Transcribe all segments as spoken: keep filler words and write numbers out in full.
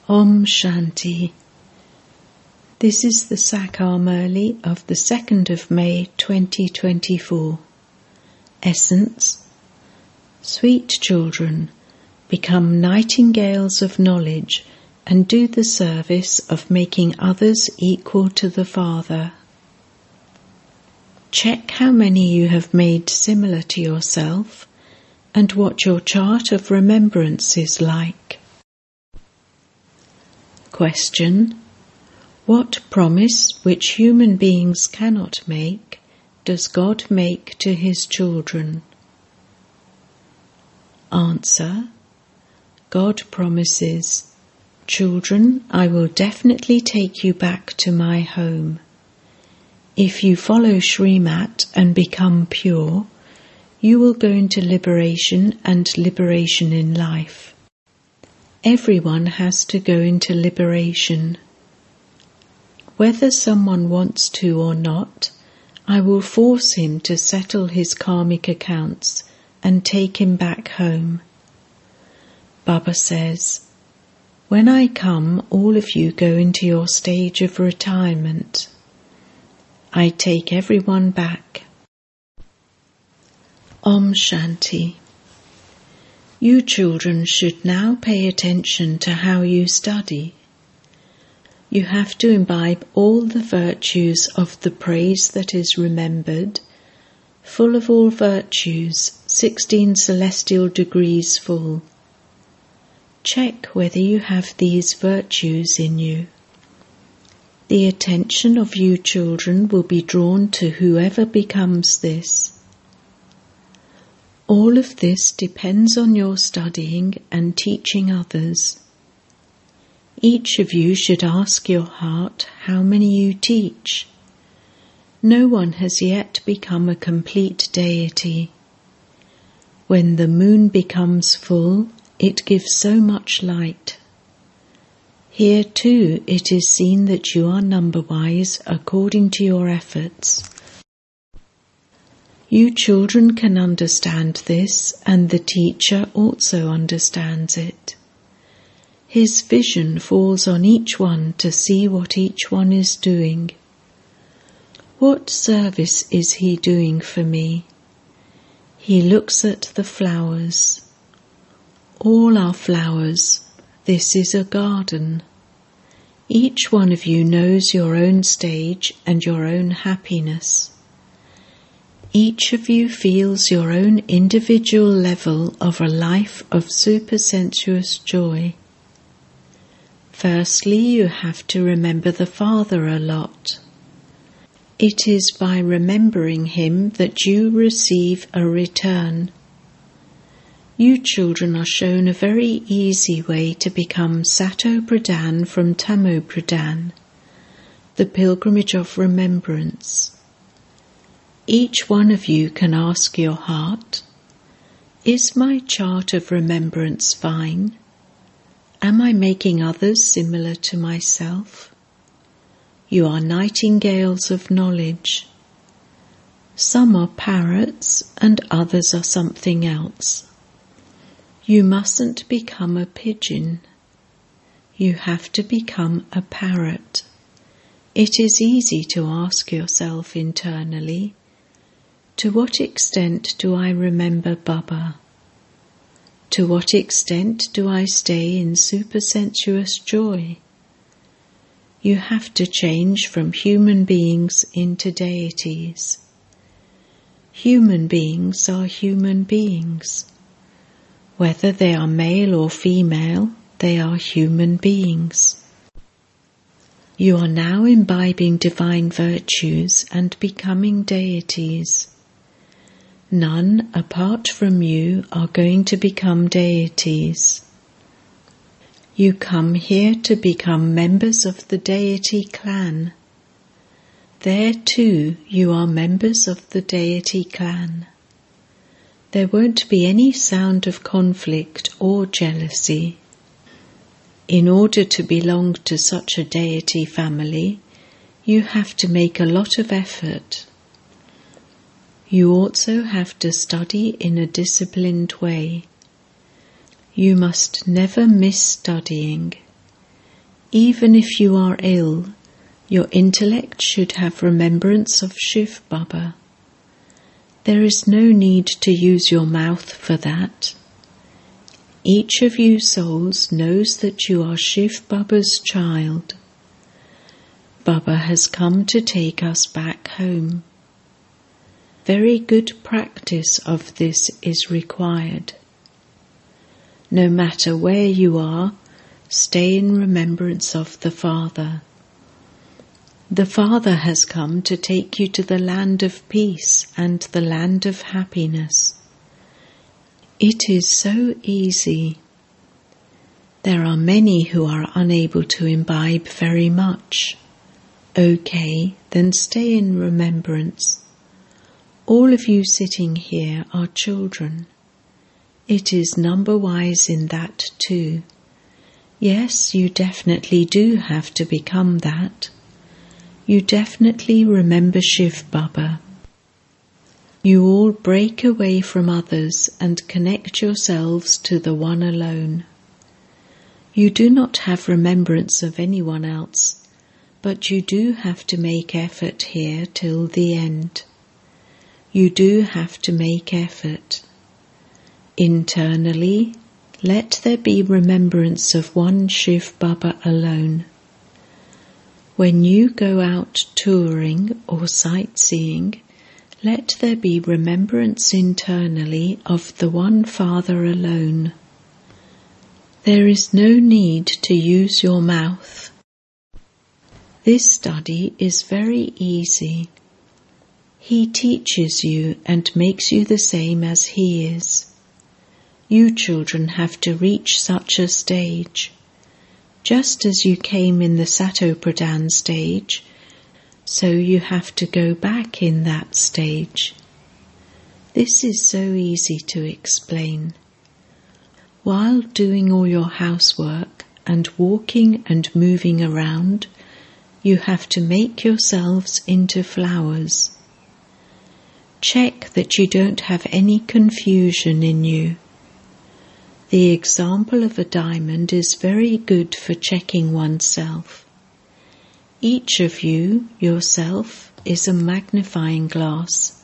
Om Shanti. This is the Sakar Murli of the second of May twenty twenty-four. Essence: Sweet children, become nightingales of knowledge and do the service of making others equal to the Father. Check how many you have made similar to yourself and what your chart of remembrance is like. Question: What promise which human beings cannot make does God make to his children? Answer: God promises, "Children, I will definitely take you back to my home. If you follow Srimat and become pure, you will go into liberation and liberation in life. Everyone has to go into liberation. Whether someone wants to or not, I will force him to settle his karmic accounts and take him back home." Baba says, "When I come, all of you go into your stage of retirement. I take everyone back." Om Shanti. You children should now pay attention to how you study. You have to imbibe all the virtues of the praise that is remembered, full of all virtues, sixteen celestial degrees full. Check whether you have these virtues in you. The attention of you children will be drawn to whoever becomes this. All of this depends on your studying and teaching others. Each of you should ask your heart how many you teach. No one has yet become a complete deity. When the moon becomes full, it gives so much light. Here too it is seen that you are number-wise according to your efforts. You children can understand this, and the teacher also understands it. His vision falls on each one to see what each one is doing. What service is he doing for me? He looks at the flowers. All are flowers. This is a garden. Each one of you knows your own stage and your own happiness. Each of you feels your own individual level of a life of supersensuous joy. Firstly, you have to remember the Father a lot. It is by remembering him that you receive a return. You children are shown a very easy way to become Sato Pradhan from Tamo Pradhan, the pilgrimage of remembrance. Each one of you can ask your heart, "Is my chart of remembrance fine? Am I making others similar to myself?" You are nightingales of knowledge. Some are parrots and others are something else. You mustn't become a pigeon. You have to become a parrot. It is easy to ask yourself internally, to what extent do I remember Baba? To what extent do I stay in supersensuous joy? You have to change from human beings into deities. Human beings are human beings. Whether they are male or female, they are human beings. You are now imbibing divine virtues and becoming deities. None apart from you are going to become deities. You come here to become members of the deity clan. There too you are members of the deity clan. There won't be any sound of conflict or jealousy. In order to belong to such a deity family, you have to make a lot of effort. You also have to study in a disciplined way. You must never miss studying. Even if you are ill, your intellect should have remembrance of Shiv Baba. There is no need to use your mouth for that. Each of you souls knows that you are Shiv Baba's child. Baba has come to take us back home. Very good practice of this is required. No matter where you are, stay in remembrance of the Father. The Father has come to take you to the land of peace and the land of happiness. It is so easy. There are many who are unable to imbibe very much. Okay, then stay in remembrance. All of you sitting here are children. It is number-wise in that too. Yes, you definitely do have to become that. You definitely remember Shiv Baba. You all break away from others and connect yourselves to the One alone. You do not have remembrance of anyone else, but you do have to make effort here till the end. You do have to make effort. Internally, let there be remembrance of one Shiv Baba alone. When you go out touring or sightseeing, let there be remembrance internally of the one Father alone. There is no need to use your mouth. This study is very easy. He teaches you and makes you the same as he is. You children have to reach such a stage. Just as you came in the Satopradhan stage, so you have to go back in that stage. This is so easy to explain. While doing all your housework and walking and moving around, you have to make yourselves into flowers. Check that you don't have any confusion in you. The example of a diamond is very good for checking oneself. Each of you, yourself, is a magnifying glass.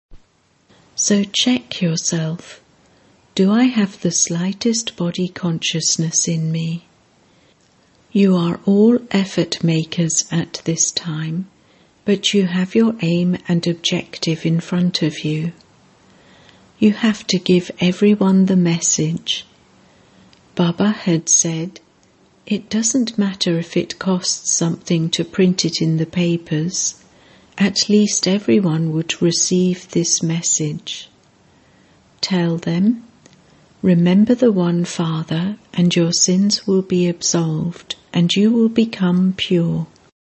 So check yourself. Do I have the slightest body consciousness in me? You are all effort makers at this time, but you have your aim and objective in front of you. You have to give everyone the message. Baba had said, it doesn't matter if it costs something to print it in the papers, at least everyone would receive this message. Tell them, remember the one Father and your sins will be absolved and you will become pure.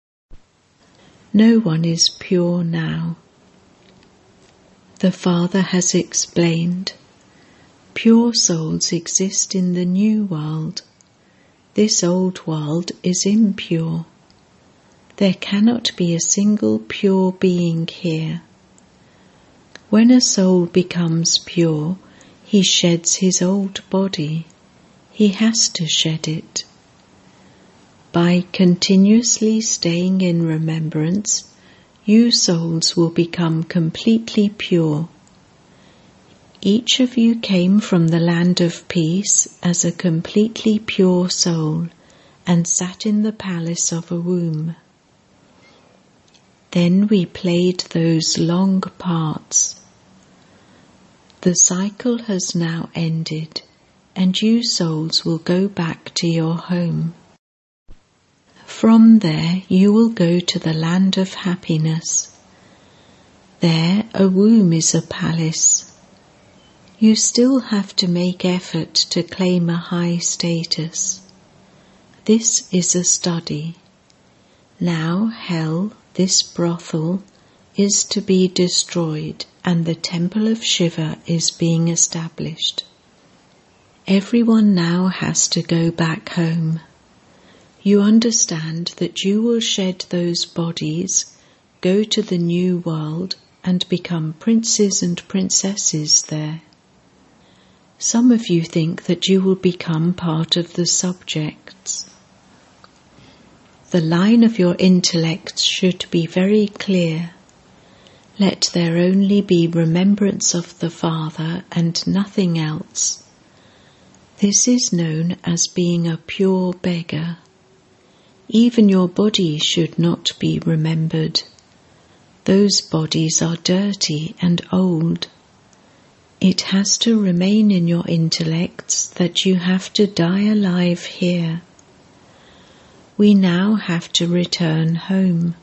No one is pure now. The Father has explained, pure souls exist in the new world. This old world is impure. There cannot be a single pure being here. When a soul becomes pure, he sheds his old body. He has to shed it. By continuously staying in remembrance, you souls will become completely pure. Each of you came from the land of peace as a completely pure soul and sat in the palace of a womb. Then we played those long parts. The cycle has now ended, and you souls will go back to your home. From there you will go to the land of happiness. There a womb is a palace. You still have to make effort to claim a high status. This is a study. Now hell, this brothel, is to be destroyed and the temple of Shiva is being established. Everyone now has to go back home. You understand that you will shed those bodies, go to the new world and become princes and princesses there. Some of you think that you will become part of the subjects. The line of your intellect should be very clear. Let there only be remembrance of the Father and nothing else. This is known as being a pure beggar. Even your body should not be remembered. Those bodies are dirty and old. It has to remain in your intellects that you have to die alive here. We now have to return home.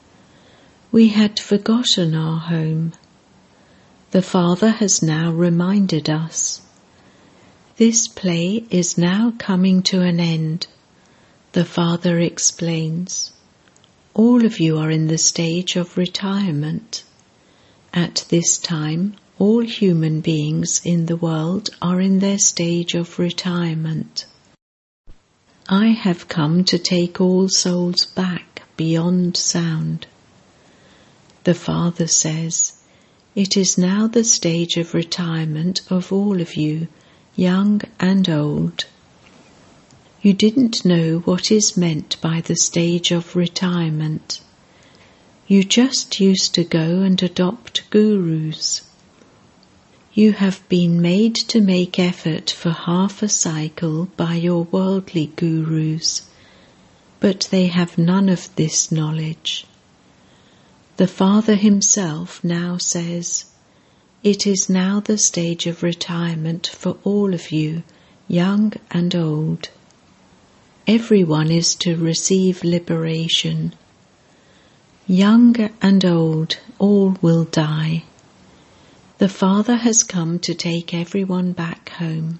We had forgotten our home. The Father has now reminded us. This play is now coming to an end. The Father explains. All of you are in the stage of retirement. At this time, all human beings in the world are in their stage of retirement. I have come to take all souls back beyond sound. The Father says, it is now the stage of retirement of all of you, young and old. You didn't know what is meant by the stage of retirement. You just used to go and adopt gurus. You have been made to make effort for half a cycle by your worldly gurus, but they have none of this knowledge. The Father himself now says, it is now the stage of retirement for all of you, young and old. Everyone is to receive liberation. Young and old, all will die. The Father has come to take everyone back home.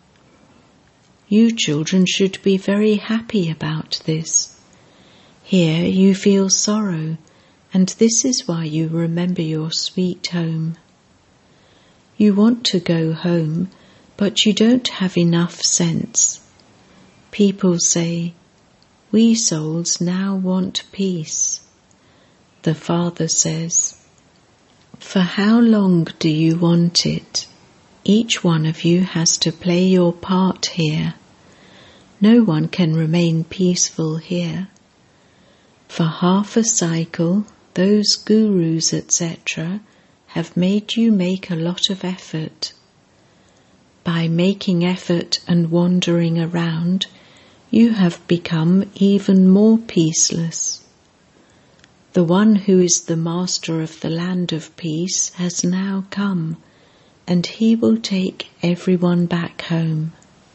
You children should be very happy about this. Here you feel sorrow, and this is why you remember your sweet home. You want to go home, but you don't have enough sense. People say, we souls now want peace. The Father says, for how long do you want it? Each one of you has to play your part here. No one can remain peaceful here. For half a cycle, those gurus, et cetera, have made you make a lot of effort. By making effort and wandering around, you have become even more peaceless. The one who is the master of the land of peace has now come, and he will take everyone back home.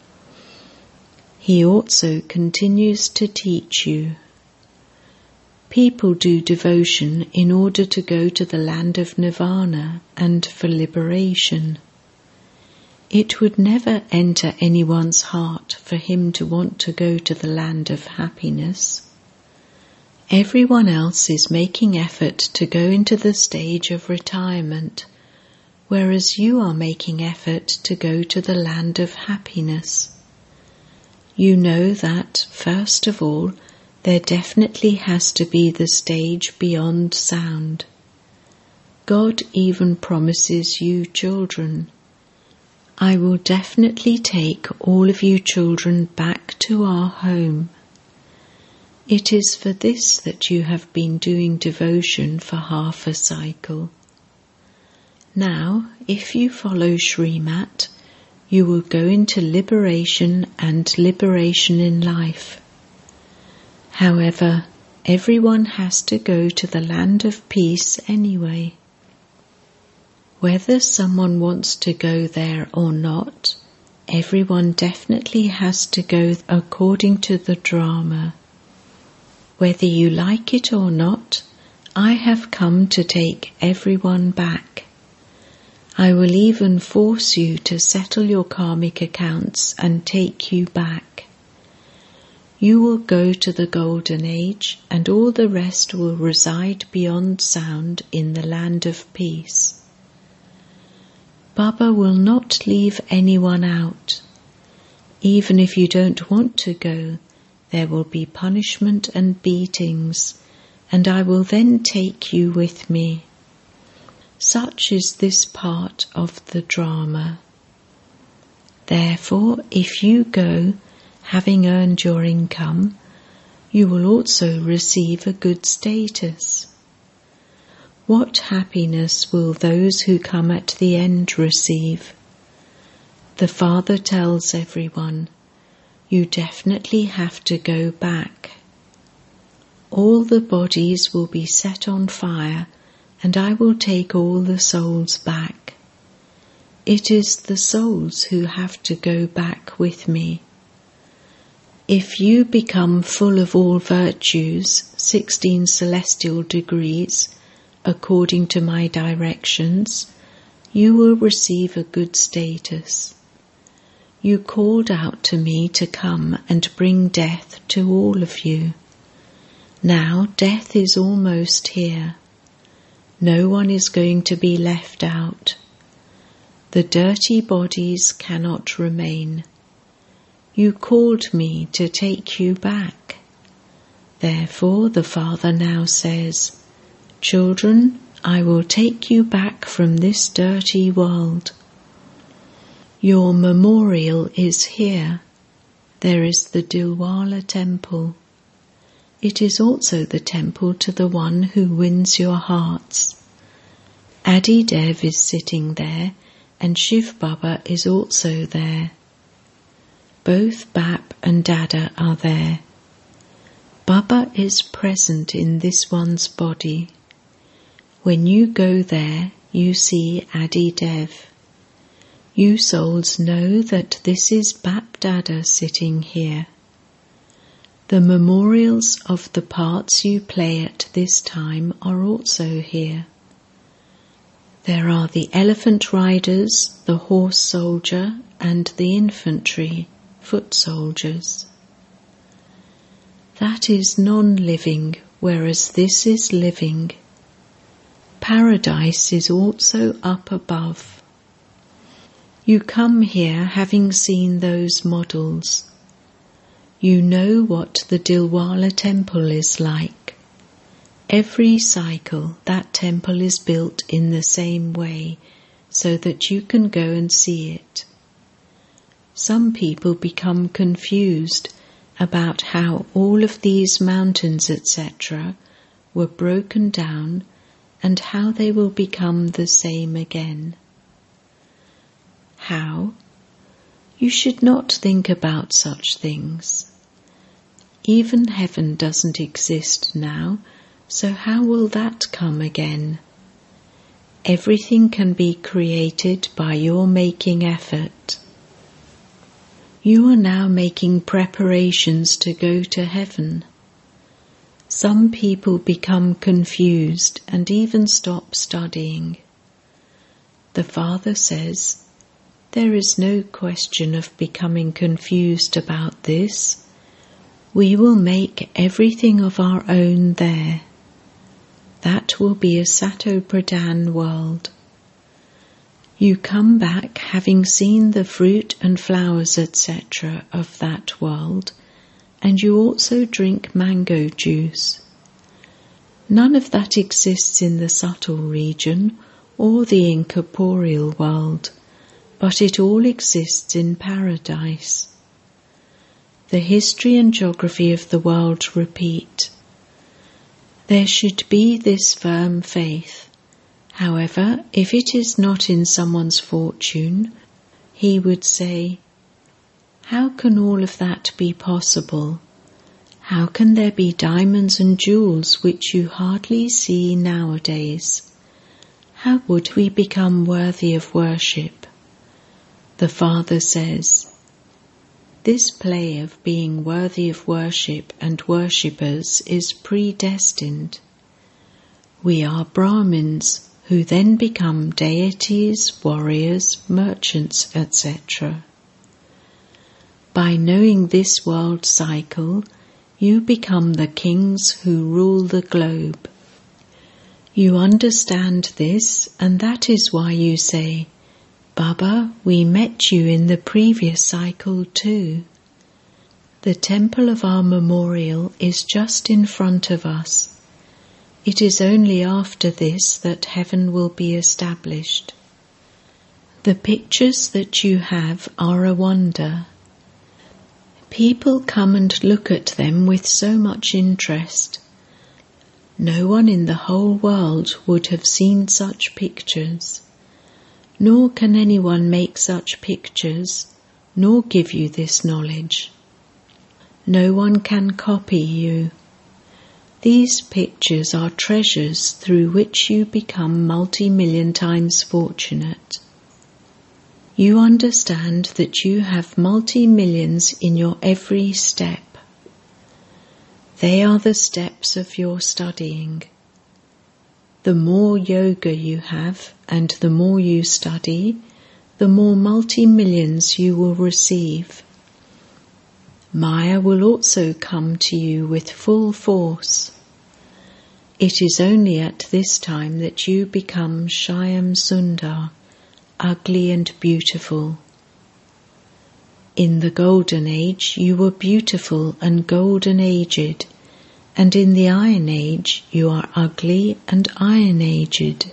He also continues to teach you. People do devotion in order to go to the land of nirvana and for liberation. It would never enter anyone's heart for him to want to go to the land of happiness. Everyone else is making effort to go into the stage of retirement, whereas you are making effort to go to the land of happiness. You know that, first of all, there definitely has to be the stage beyond sound. God even promises you children. I will definitely take all of you children back to our home. It is for this that you have been doing devotion for half a cycle. Now, if you follow Srimat, you will go into liberation and liberation in life. However, everyone has to go to the land of peace anyway. Whether someone wants to go there or not, everyone definitely has to go according to the drama. Whether you like it or not, I have come to take everyone back. I will even force you to settle your karmic accounts and take you back. You will go to the golden age, and all the rest will reside beyond sound in the land of peace. Baba will not leave anyone out. Even if you don't want to go, there will be punishment and beatings, and I will then take you with me. Such is this part of the drama. Therefore, if you go, having earned your income, You will also receive a good status. What happiness will those who come at the end receive? The Father tells everyone, you definitely have to go back. All the bodies will be set on fire, and I will take all the souls back. It is the souls who have to go back with me. If you become full of all virtues, sixteen celestial degrees, according to my directions, you will receive a good status. You called out to me to come and bring death to all of you. Now death is almost here. No one is going to be left out. The dirty bodies cannot remain. You called me to take you back. Therefore the Father now says, children, I will take you back from this dirty world. Your memorial is here. There is the Dilwala temple. It is also the temple to the one who wins your hearts. Adi Dev is sitting there, and Shiv Baba is also there. Both Bap and Dada are there. Baba is present in this one's body. When you go there, you see Adi Dev. You souls know that this is Bap Dada sitting here. The memorials of the parts you play at this time are also here. There are the elephant riders, the horse soldier, and the infantry, foot soldiers. That is non-living, whereas this is living. Paradise is also up above. You come here having seen those models. You know what the Dilwala temple is like. Every cycle that temple is built in the same way, so that you can go and see it. Some people become confused about how all of these mountains, et cetera, were broken down and how they will become the same again. How? You should not think about such things. Even heaven doesn't exist now, so how will that come again? Everything can be created by your making effort. You are now making preparations to go to heaven. Some people become confused and even stop studying. The Father says, there is no question of becoming confused about this. We will make everything of our own there. That will be a Sato Pradhan world. You come back having seen the fruit and flowers, et cetera of that world, and you also drink mango juice. None of that exists in the subtle region or the incorporeal world, but it all exists in paradise. The history and geography of the world repeat. There should be this firm faith. However, if it is not in someone's fortune, he would say, how can all of that be possible? How can there be diamonds and jewels which you hardly see nowadays? How would we become worthy of worship? The Father says, this play of being worthy of worship and worshippers is predestined. We are Brahmins who then become deities, warriors, merchants, et cetera. By knowing this world cycle, you become the kings who rule the globe. You understand this, and that is why you say, Baba, we met you in the previous cycle too. The temple of our memorial is just in front of us. It is only after this that heaven will be established. The pictures that you have are a wonder. People come and look at them with so much interest. No one in the whole world would have seen such pictures, nor can anyone make such pictures, nor give you this knowledge. No one can copy you. These pictures are treasures through which you become multi-million times fortunate. You understand that you have multi-millions in your every step. They are the steps of your studying. The more yoga you have and the more you study, the more multi-millions you will receive. Maya will also come to you with full force. It is only at this time that you become Shyam Sundar, ugly and beautiful. In the Golden Age you were beautiful and golden aged, and in the Iron Age you are ugly and iron aged.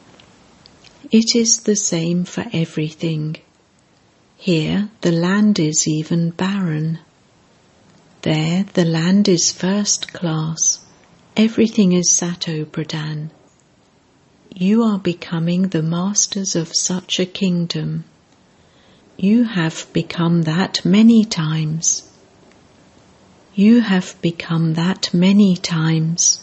It is the same for everything. Here the land is even barren. There the land is first class. Everything is Sato Pradhan. You are becoming the masters of such a kingdom. You have become that many times. You have become that many times.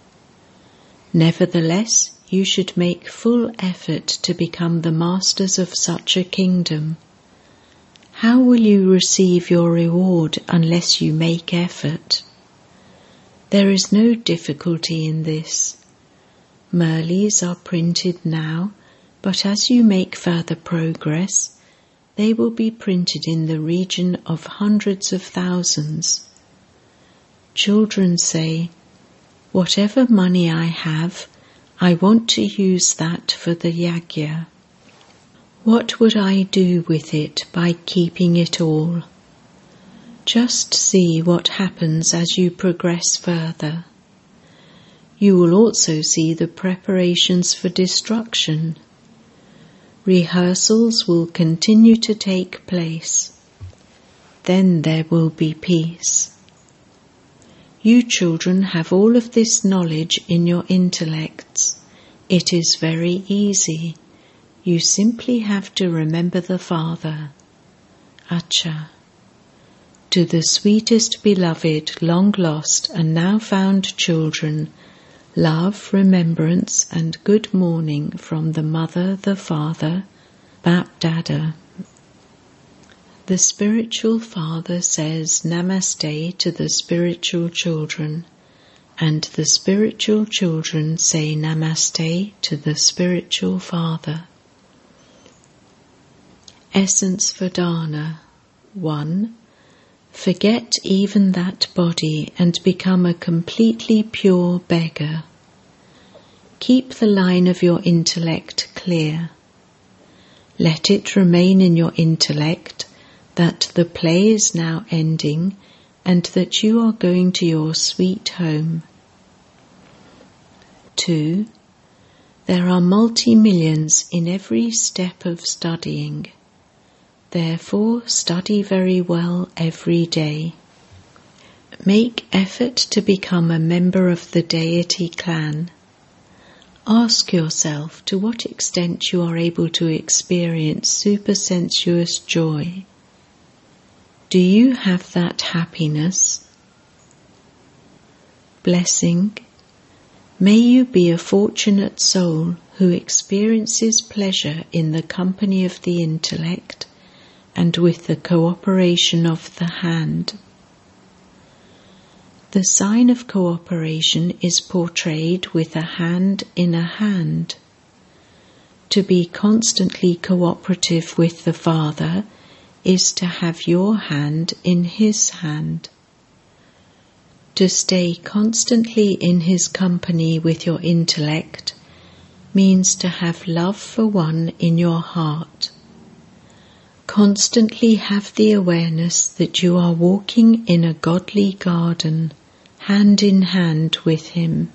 Nevertheless, you should make full effort to become the masters of such a kingdom. How will you receive your reward unless you make effort? There is no difficulty in this. Murlis are printed now, but as you make further progress, they will be printed in the region of hundreds of thousands. Children say, "Whatever money I have, I want to use that for the yajna. What would I do with it by keeping it all?" Just see what happens as you progress further. You will also see the preparations for destruction. Rehearsals will continue to take place. Then there will be peace. You children have all of this knowledge in your intellects. It is very easy. You simply have to remember the Father. Acha. To the sweetest beloved, long lost and now found children, love, remembrance and good morning from the Mother, the Father, Bap Dada. The spiritual father says Namaste to the spiritual children, and the spiritual children say Namaste to the spiritual father. Essence for Dana. one. Forget even that body and become a completely pure beggar. Keep the line of your intellect clear. Let it remain in your intellect that the play is now ending and that you are going to your sweet home. two. There are multi-millions in every step of studying. Therefore, study very well every day. Make effort to become a member of the deity clan. Ask yourself to what extent you are able to experience supersensuous joy. Do you have that happiness? Blessing. May you be a fortunate soul who experiences pleasure in the company of the intellect and with the cooperation of the hand. The sign of cooperation is portrayed with a hand in a hand. To be constantly cooperative with the Father is to have your hand in His hand. To stay constantly in His company with your intellect means to have love for one in your heart. Constantly have the awareness that you are walking in a godly garden, hand in hand with Him.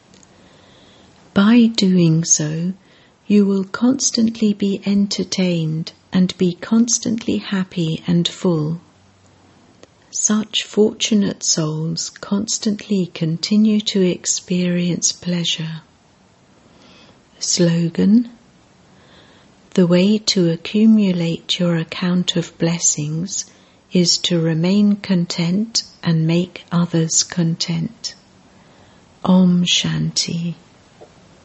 By doing so, you will constantly be entertained and be constantly happy and full. Such fortunate souls constantly continue to experience pleasure. Slogan: the way to accumulate your account of blessings is to remain content and make others content. Om Shanti.